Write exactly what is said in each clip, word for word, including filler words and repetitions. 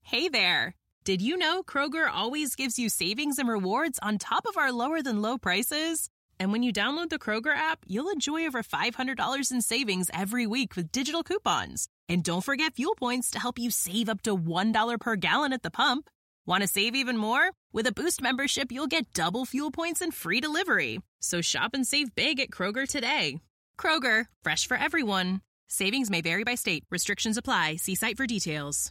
Hey there! Did you know Kroger always gives you savings and rewards on top of our lower-than-low prices? And when you download the Kroger app, you'll enjoy over five hundred dollars in savings every week with digital coupons. And don't forget fuel points to help you save up to one dollar per gallon at the pump. Want to save even more? With a Boost membership, you'll get double fuel points and free delivery. So shop and save big at Kroger today. Kroger, fresh for everyone. Savings may vary by state. Restrictions apply. See site for details.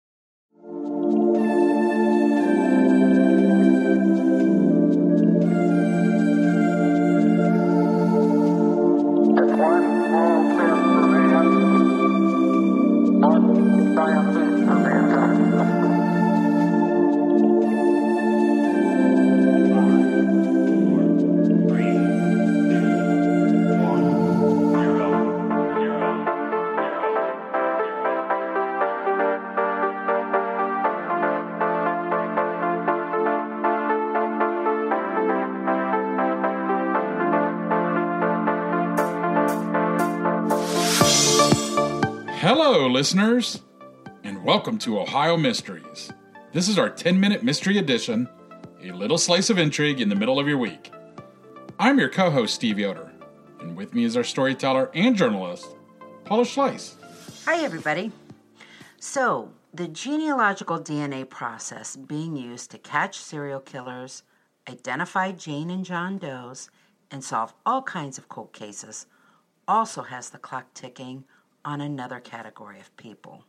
Hello, listeners, and welcome to Ohio Mysteries. This is our ten-minute mystery edition, a little slice of intrigue in the middle of your week. I'm your co-host, Steve Yoder, and with me is our storyteller and journalist, Paula Schleiss. Hi, everybody. So, the genealogical D N A process being used to catch serial killers, identify Jane and John Does, and solve all kinds of cold cases also has the clock ticking on another category of people.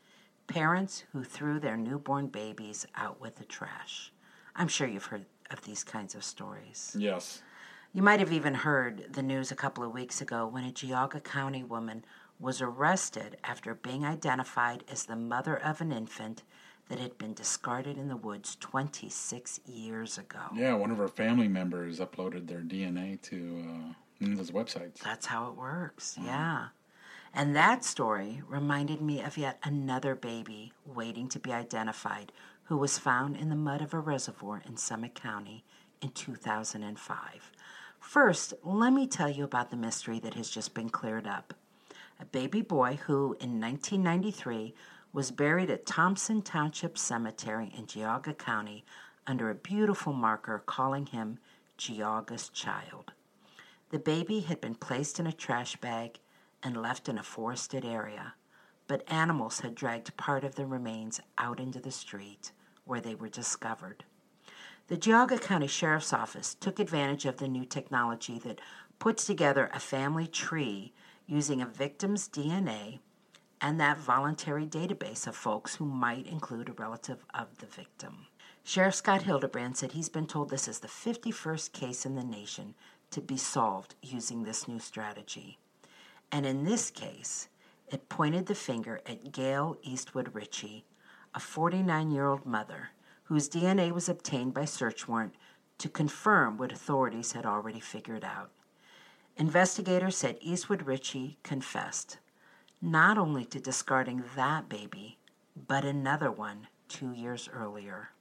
Parents who threw their newborn babies out with the trash. I'm sure you've heard of these kinds of stories. Yes. You might have even heard the news a couple of weeks ago when a Geauga County woman was arrested after being identified as the mother of an infant that had been discarded in the woods twenty-six years ago. Yeah, one of her family members uploaded their D N A to uh, one of those websites. That's how it works, mm. yeah. And that story reminded me of yet another baby waiting to be identified who was found in the mud of a reservoir in Summit County in two thousand five. First, let me tell you about the mystery that has just been cleared up. A baby boy who, in nineteen ninety-three, was buried at Thompson Township Cemetery in Geauga County under a beautiful marker calling him Geauga's Child. The baby had been placed in a trash bag and left in a forested area, but animals had dragged part of the remains out into the street where they were discovered. The Geauga County Sheriff's Office took advantage of the new technology that puts together a family tree using a victim's D N A and that voluntary database of folks who might include a relative of the victim. Sheriff Scott Hildebrand said he's been told this is the fifty-first case in the nation to be solved using this new strategy. And in this case, it pointed the finger at Gail Eastwood Ritchie, a forty-nine-year-old mother whose D N A was obtained by search warrant to confirm what authorities had already figured out. Investigators said Eastwood Ritchie confessed not only to discarding that baby, but another one two years earlier.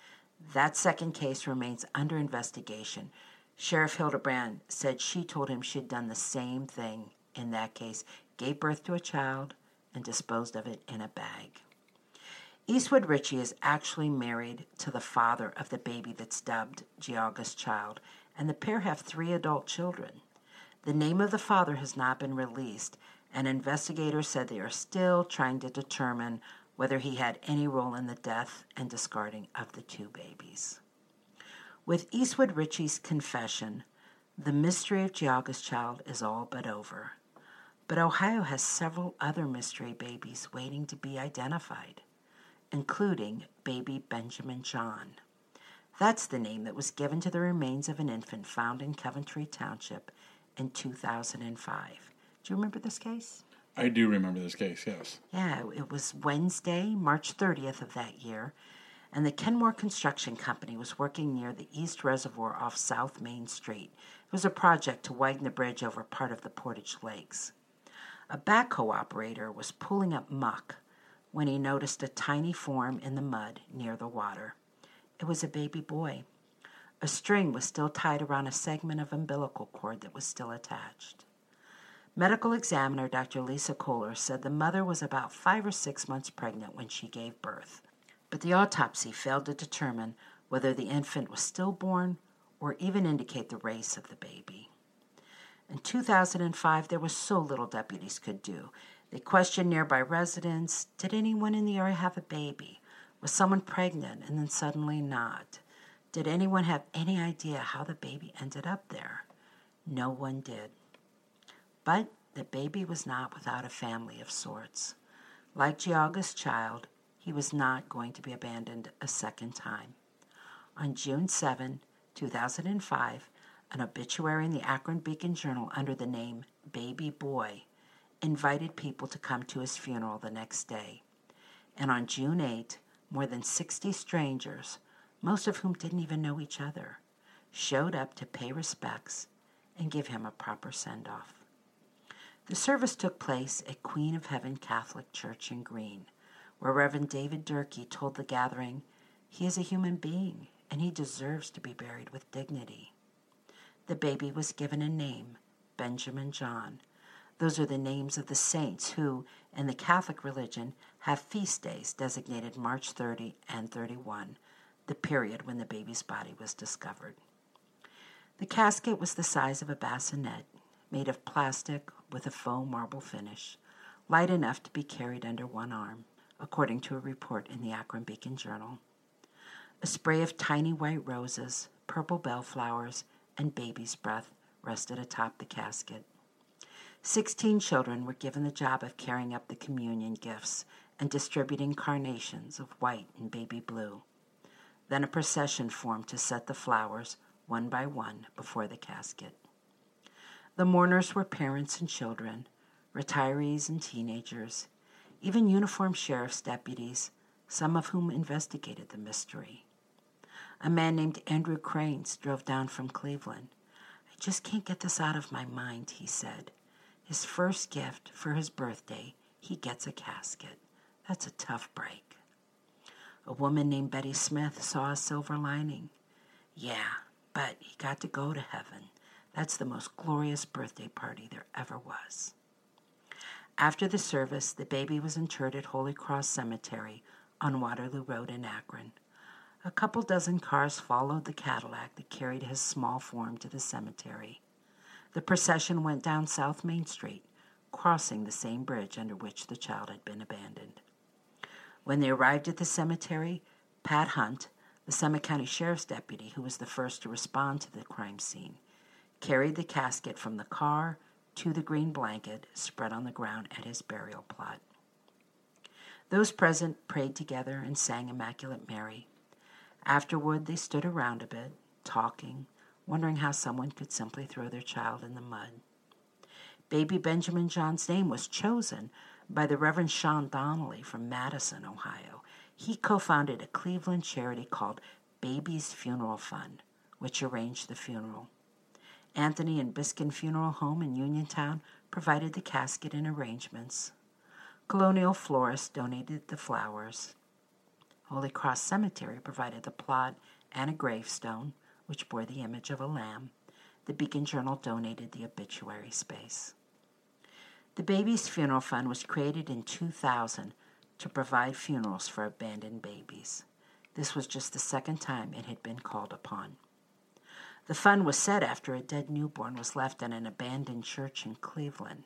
That second case remains under investigation. Sheriff Hildebrand said she told him she'd done the same thing in that case, gave birth to a child, and disposed of it in a bag. Eastwood Ritchie is actually married to the father of the baby that's dubbed Geauga's Child, and the pair have three adult children. The name of the father has not been released, and investigators said they are still trying to determine whether he had any role in the death and discarding of the two babies. With Eastwood Ritchie's confession, the mystery of Geauga's Child is all but over. But Ohio has several other mystery babies waiting to be identified, including baby Benjamin John. That's the name that was given to the remains of an infant found in Coventry Township in two thousand five. Do you remember this case? I do remember this case, yes. Yeah, it was Wednesday, March thirtieth of that year, and the Kenmore Construction Company was working near the East Reservoir off South Main Street. It was a project to widen the bridge over part of the Portage Lakes. A backhoe operator was pulling up muck when he noticed a tiny form in the mud near the water. It was a baby boy. A string was still tied around a segment of umbilical cord that was still attached. Medical examiner Doctor Lisa Kohler said the mother was about five or six months pregnant when she gave birth. But the autopsy failed to determine whether the infant was stillborn or even indicate the race of the baby. In two thousand five, there was so little deputies could do. They questioned nearby residents. Did anyone in the area have a baby? Was someone pregnant and then suddenly not? Did anyone have any idea how the baby ended up there? No one did. But the baby was not without a family of sorts. Like Geauga's child, he was not going to be abandoned a second time. On June seventh, two thousand five, an obituary in the Akron Beacon-Journal under the name Baby Boy invited people to come to his funeral the next day. And on June eighth, more than sixty strangers, most of whom didn't even know each other, showed up to pay respects and give him a proper send-off. The service took place at Queen of Heaven Catholic Church in Greene, where Reverend David Durkee told the gathering, he is a human being and he deserves to be buried with dignity. The baby was given a name, Benjamin John. Those are the names of the saints who, in the Catholic religion, have feast days designated March thirtieth and thirty-first, the period when the baby's body was discovered. The casket was the size of a bassinet, made of plastic with a faux marble finish, light enough to be carried under one arm, according to a report in the Akron Beacon-Journal. A spray of tiny white roses, purple bellflowers, and baby's breath rested atop the casket. Sixteen children were given the job of carrying up the communion gifts and distributing carnations of white and baby blue. Then a procession formed to set the flowers, one by one, before the casket. The mourners were parents and children, retirees and teenagers, even uniformed sheriff's deputies, some of whom investigated the mystery. A man named Andrew Cranes drove down from Cleveland. I just can't get this out of my mind, he said. His first gift for his birthday, he gets a casket. That's a tough break. A woman named Betty Smith saw a silver lining. Yeah, but he got to go to heaven. That's the most glorious birthday party there ever was. After the service, the baby was interred at Holy Cross Cemetery on Waterloo Road in Akron. A couple dozen cars followed the Cadillac that carried his small form to the cemetery. The procession went down South Main Street, crossing the same bridge under which the child had been abandoned. When they arrived at the cemetery, Pat Hunt, the Summit County Sheriff's deputy who was the first to respond to the crime scene, carried the casket from the car to the green blanket spread on the ground at his burial plot. Those present prayed together and sang Immaculate Mary. Afterward, they stood around a bit, talking, wondering how someone could simply throw their child in the mud. Baby Benjamin John's name was chosen by the Reverend Sean Donnelly from Madison, Ohio. He co-founded a Cleveland charity called Baby's Funeral Fund, which arranged the funeral. Anthony and Biskin Funeral Home in Uniontown provided the casket and arrangements. Colonial Florists donated the flowers. Holy Cross Cemetery provided the plot and a gravestone, which bore the image of a lamb. The Beacon-Journal donated the obituary space. The Baby's Funeral Fund was created in two thousand to provide funerals for abandoned babies. This was just the second time it had been called upon. The fund was set after a dead newborn was left in an abandoned church in Cleveland.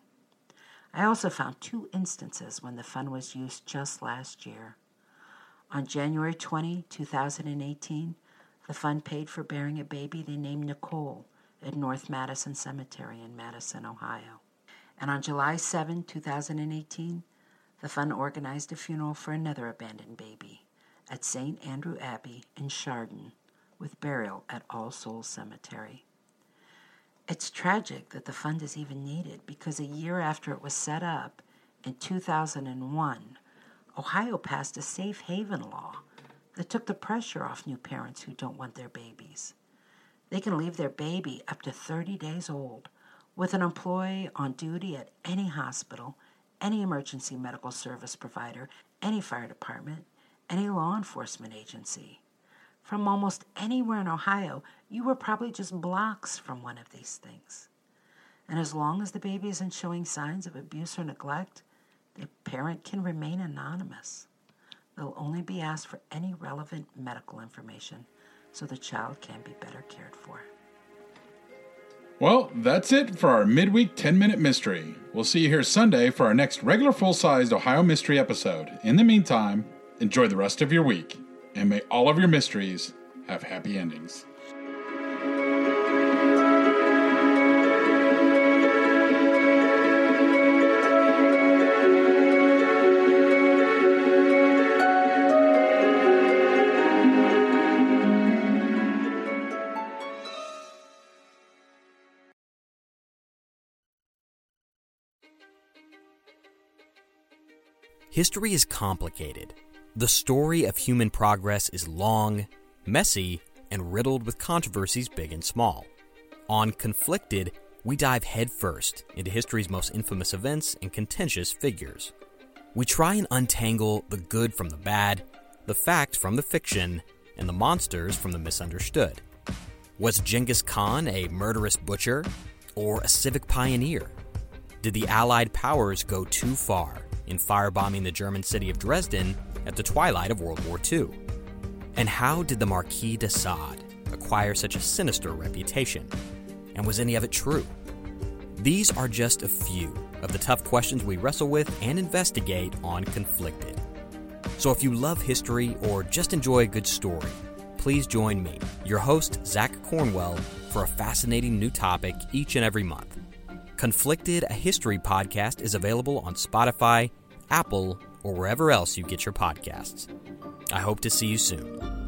I also found two instances when the fund was used just last year. On January twentieth, twenty eighteen, the fund paid for burying a baby they named Nicole at North Madison Cemetery in Madison, Ohio. And on July seventh, twenty eighteen, the fund organized a funeral for another abandoned baby at Saint Andrew Abbey in Chardon, with burial at All Souls Cemetery. It's tragic that the fund is even needed because a year after it was set up, in two thousand one, Ohio passed a safe haven law that took the pressure off new parents who don't want their babies. They can leave their baby up to thirty days old with an employee on duty at any hospital, any emergency medical service provider, any fire department, any law enforcement agency. From almost anywhere in Ohio, you were probably just blocks from one of these things. And as long as the baby isn't showing signs of abuse or neglect, the parent can remain anonymous. They'll only be asked for any relevant medical information so the child can be better cared for. Well, that's it for our midweek ten-minute mystery. We'll see you here Sunday for our next regular full-sized Ohio Mystery episode. In the meantime, enjoy the rest of your week, and may all of your mysteries have happy endings. History is complicated. The story of human progress is long, messy, and riddled with controversies big and small. On Conflicted, we dive headfirst into history's most infamous events and contentious figures. We try and untangle the good from the bad, the fact from the fiction, and the monsters from the misunderstood. Was Genghis Khan a murderous butcher or a civic pioneer? Did the Allied powers go too far in firebombing the German city of Dresden at the twilight of World War Two? And how did the Marquis de Sade acquire such a sinister reputation? And was any of it true? These are just a few of the tough questions we wrestle with and investigate on Conflicted. So if you love history or just enjoy a good story, please join me, your host, Zach Cornwell, for a fascinating new topic each and every month. Conflicted, a history podcast, is available on Spotify, Apple, or wherever else you get your podcasts. I hope to see you soon.